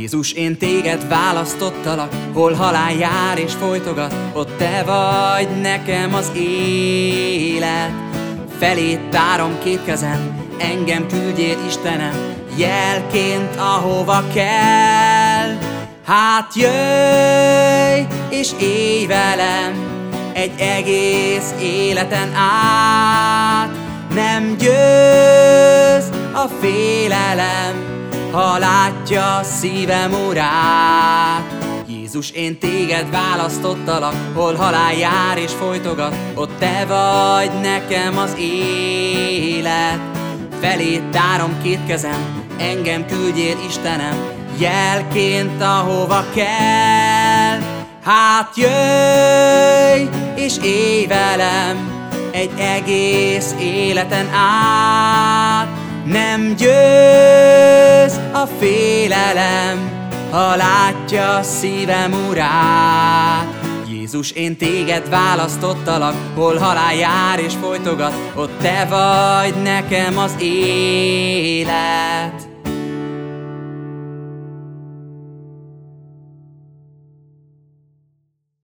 Jézus, én téged választottalak, hol halál jár és folytogat, ott te vagy nekem az élet. Felét tárom két kezem, engem küldjél Istenem, jelként ahova kell. Hát jöjj és élj velem egy egész életen át. Nem győz a félelem, ha látja szívem Urát. Jézus, én téged választottalak, hol halál jár és folytogat, ott te vagy nekem az élet. Felét tárom két kezem, engem küldjél Istenem, jelként ahova kell. Hát jöjj és élj velem egy egész életen át. Nem győz a félelem, ha látja szívem Urát. Jézus, én téged választottalak, hol halál jár és folytogat, ott te vagy nekem az élet.